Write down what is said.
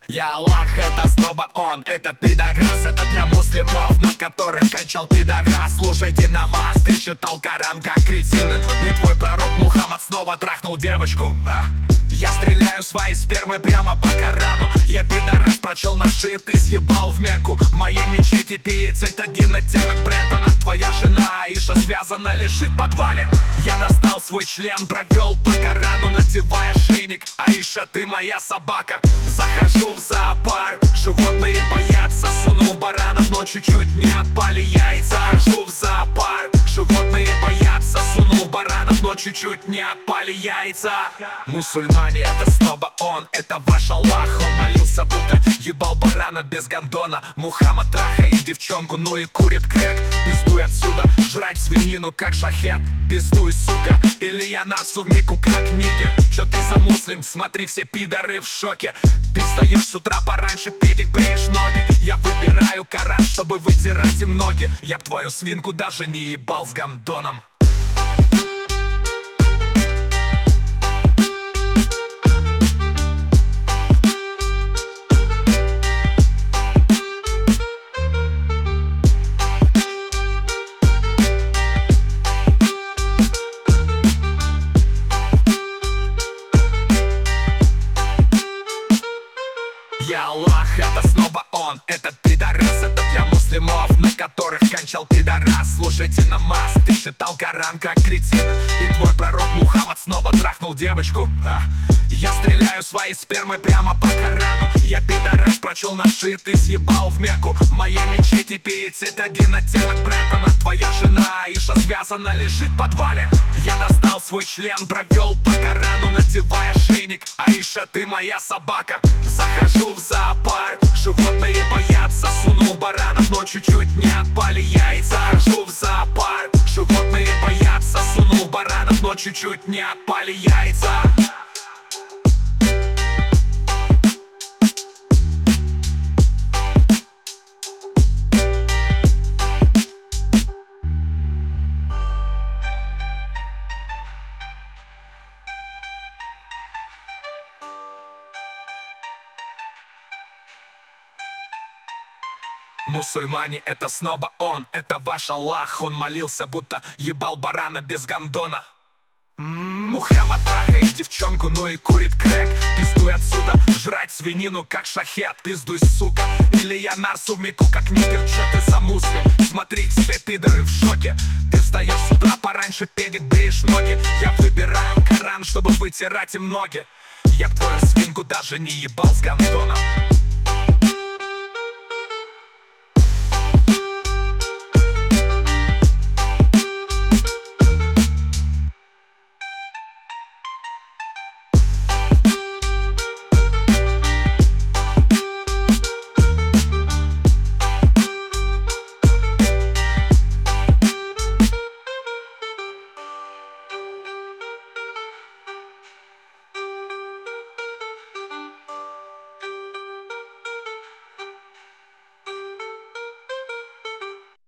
Я Аллах, это снова он, это пидорас, это для муслимов, на которых кончал пидорас. Слушайте намаз, ты читал Коран как кретин, и твой пророк Мухаммад снова трахнул девочку. Я стреляю своей спермой прямо по Корану. Я пидорас, прочел на шее, ты съебал в Мекку. В моей мечети пиздит один оттенок Брентона. Твоя жена Аиша связана, лежит в подвале. Я достал свой член, провел по Корану, надевая ошейник. Аиша, ты моя собака. Захожу в зоопарк, животные боятся. Сунул баранов, но чуть-чуть не отпали яйца. Захожу в зоопарк, животные боятся. Сунул баранов, но чуть-чуть не отпали яйца. Мусульмане, это снова он, это ваш Аллах. Он молился, будто ебал барана без гондона. Мухаммад трахает девчонку, ну и курит крэк. Пиздуй отсюда, жрать свинину как шахет. Пиздуй, сука, или я насу в мику как нигер. Чё ты за муслим? Смотри, все пидоры в шоке. Ты встаешь с утра пораньше, педик, бреешь ноги. Я выбираю Коран, чтобы вытирать им ноги. Я б твою свинку даже не ебал с гондоном. Я Аллах, это снова он, этот пидорас, это для муслимов, на которых кончал пидорас. Слушайте намаз, ты читал Коран как кретин, и твой пророк Мухаммад снова трахнул девочку. Я стреляю своей спермой прямо по Корану. Я пидорас, прочел на шее, ты съебал в Мекку. В моей мечети пиздит один оттенок Брентона. Твоя жена Аиша связана, лежит в подвале. Я достал свой член, провел по Корану, надевая ошейник. Аиша, ты моя собака. Захожу в зоопарк, животные боятся. Сунул баранов, но чуть-чуть не отпали яйца. Захожу в зоопарк, животные боятся. Сунул баранов, но чуть-чуть не отпали яйца. Мусульмане, это снова он, это ваш Аллах. Он молился, будто ебал барана без гондона. Мухаммад трахает девчонку, ну и курит крэк. Пиздуй отсюда, жрать свинину как шахет. Пиздуй, сука, или я насу в мику как нигер. Чё ты за муслим? Смотри, все пидоры в шоке. Ты встаешь с утра пораньше, педик, бреешь ноги. Я выбираю Коран, чтобы вытирать им ноги. Я б твою свинку даже не ебал с гондоном.